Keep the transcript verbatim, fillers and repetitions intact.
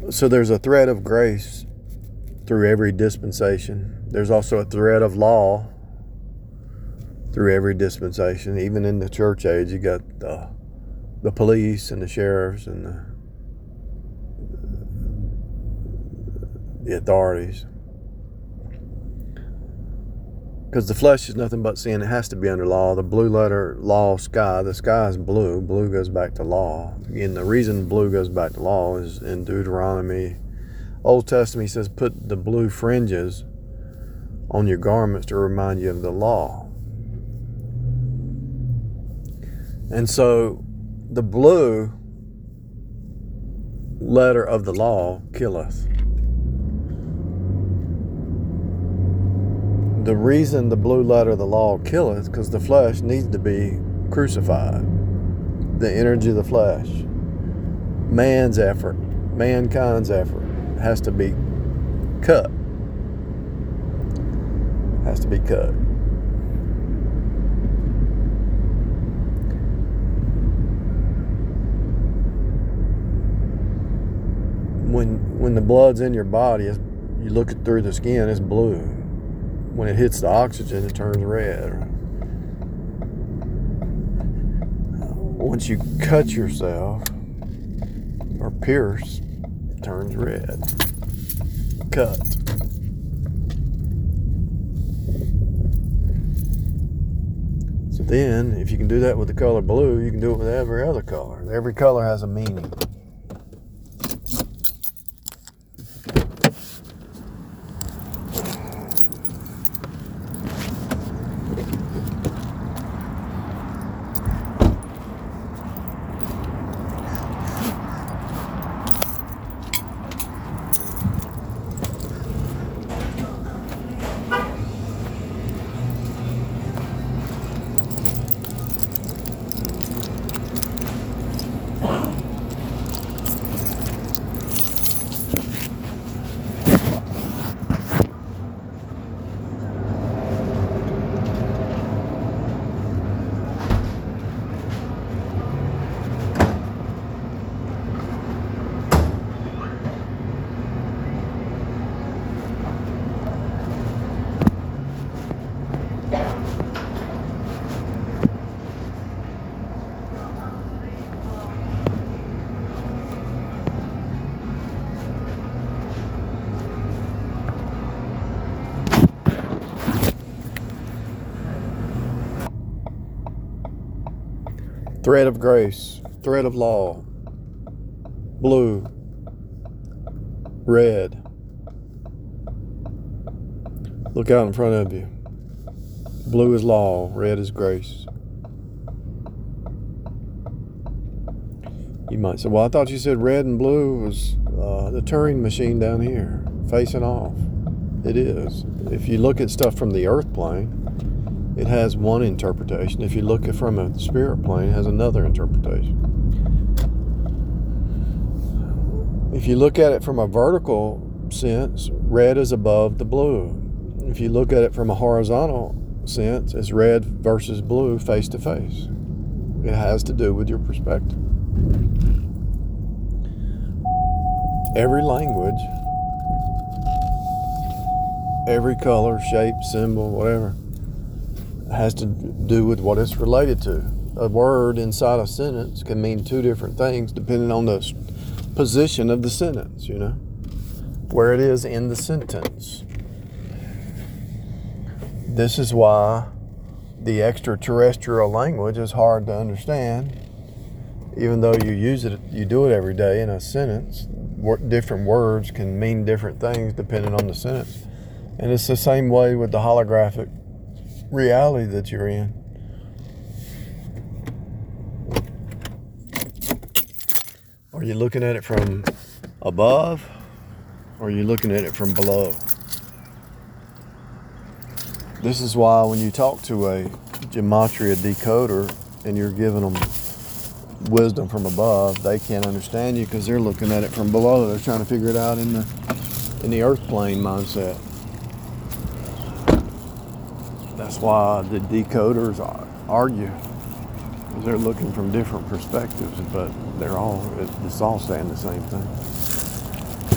So there's a thread of grace through every dispensation. There's also a thread of law through every dispensation. Even in the church age, you got the, the police and the sheriffs and the, the authorities. Because the flesh is nothing but sin. It has to be under law. The blue letter law sky, the sky is blue. Blue goes back to law. And the reason blue goes back to law is in Deuteronomy. Old Testament says, put the blue fringes on your garments to remind you of the law. And so the blue letter of the law killeth. The reason the blue letter of the law killeth, because the flesh needs to be crucified. The energy of the flesh. Man's effort, mankind's effort has to be cut. Has to be cut. When when the blood's in your body, it's, you look it through the skin, it's blue. When it hits the oxygen, it turns red. Once you cut yourself or pierce, it turns red. Cut. So then, if you can do that with the color blue, you can do it with every other color. Every color has a meaning. Thread of grace, thread of law, blue, red. Look out in front of you. Blue is law, red is grace. You might say, well, I thought you said red and blue was uh, the Turing machine down here, facing off. It is. If you look at stuff from the earth plane, it has one interpretation. If you look at from a spirit plane, it has another interpretation. If you look at it from a vertical sense, red is above the blue. If you look at it from a horizontal sense, it's red versus blue face to face. It has to do with your perspective. Every language, every color, shape, symbol, whatever, has to do with what it's related to. A word inside a sentence can mean two different things depending on the position of the sentence, you know, where it is in the sentence. This is why the extraterrestrial language is hard to understand, even though you use it, you do it every day in a sentence. Different words can mean different things depending on the sentence. And it's the same way with the holographic reality that you're in. Are you looking at it from above, or are you looking at it from below? This is why when you talk to a gematria decoder and you're giving them wisdom from above, they can't understand you because they're looking at it from below. They're trying to figure it out in the in the earth plane mindset. That's why the decoders argue, because they're looking from different perspectives, but they're all, it's all saying the same thing.